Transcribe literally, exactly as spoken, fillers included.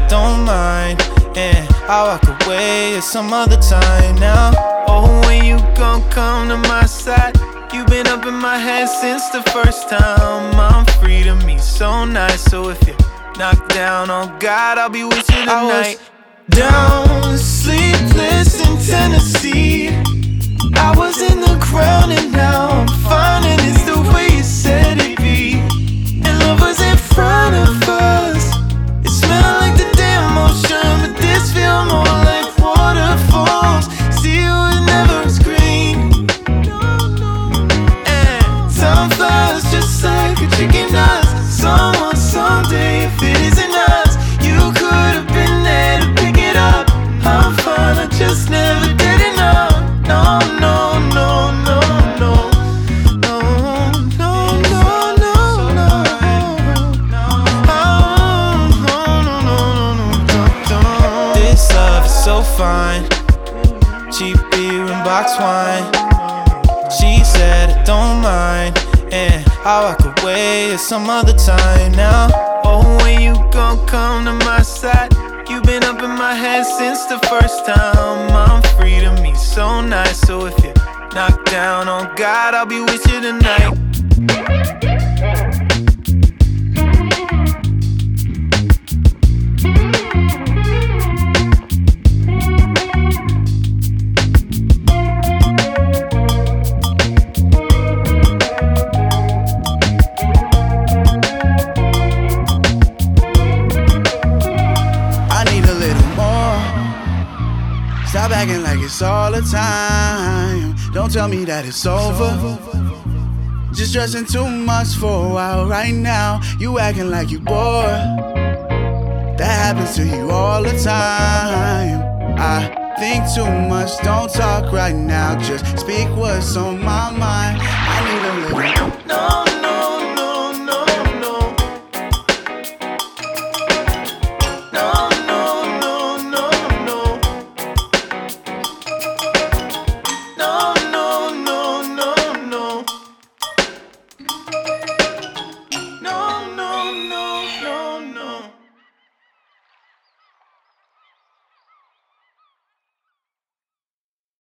don't mind, and I'll walk away at some other time now. Oh, when you gon' come to my side? You've been up in my head since the first time. I'm free to me, so nice. So if you're knocked down, oh God, I'll be with you tonight. I was down, sleepless in Tennessee. I was in the ground and now I'm finding it's the way you said it be. And love was in front of us. It smelled like the damn ocean, but this feel more like waterfalls. See, it was never as green. And time flies just like a chicken does. Someone someday, if it isn't us, you could have been there to pick it up. I'm fine, I just never did enough. No, no, no, no, no. No, no, no, no, no. Oh, no, no, no, no, no. This love is so fine. Cheap beer and box wine. She said I don't mind, and I'll walk away at some other time now. Oh, when you gon' come to my side? You've been up in my head since the first time. I'm free to me, so nice. So if you're knocked down, oh God, I'll be with you tonight. Stop acting like it's all the time. Don't tell me that it's over. Just stressing too much for a while right now. You acting like you bored. That happens to you all the time. I think too much, don't talk right now. Just speak what's on my mind.